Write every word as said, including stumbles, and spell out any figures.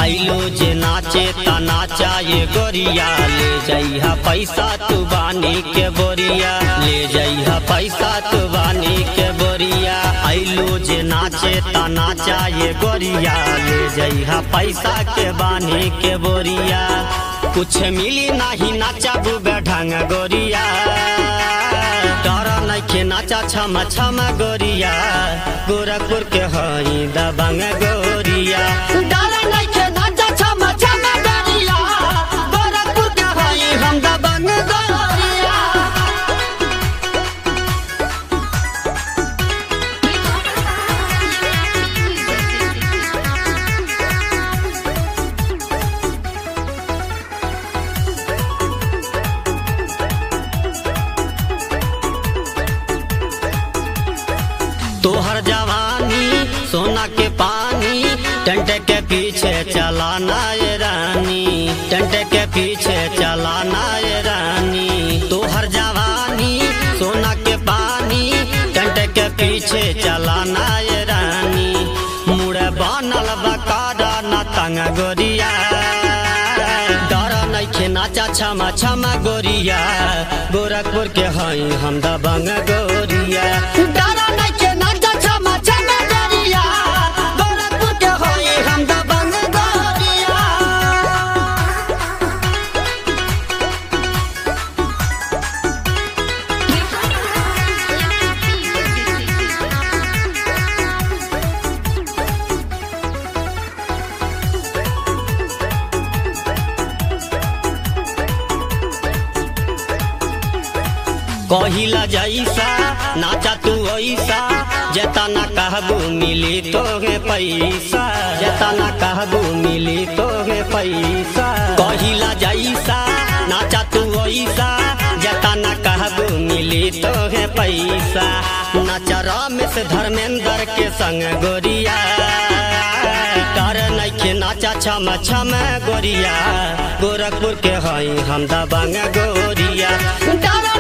आइलो जे नाचे ता नाचा ये गोरिया ले जइहा पैसा तू बानी के बोरिया ले जइहा पैसा तू बानी के बोरिया आइलो जे नाचे ता नाचा ये गोरिया ले जइहा पैसा के बानी के बोरिया कुछ मिली नहीं नाचा बुबे ढंग गोरिया डर नइखे नाचा छम छम गोरिया गोरखपुर के हई दबंग गोरिया डर नइखे नाचा छम छम गोरिया गोरखपुर के हई हम दबंग गोरिया। तोहर जवानी सोना के पानी टंटे के पीछे चलाना ये रानी टंटे के पीछे चलाना ये रानी तोहर जवानी सोना के पानी टंटे के पीछे चलाना ये रानी मुड़े बनल बकारा न तंग गोरिया डर नइखे नाचा छमा छमा गोरिया गोरखपुर के हई हम दबंग गोरिया डर नइखे नाचा छमा छमा गोरिया गोरखपुर के हई हम दबंग गोरिया। कहिला जैसा नाचा तू ऐसा जेतना कहबू मिली तोहे पैसा जेतना कहबू मिली तोहे पैसा कहिला जैसा नाचा तू ऐसा जेतना कहबू मिली तोहे पैसा नाचा रमेश धर्मेंद्र के संग गोरिया डर नइखे नाचा छम छम गोरिया गोरखपुर के हई हम दबंग गोरिया डर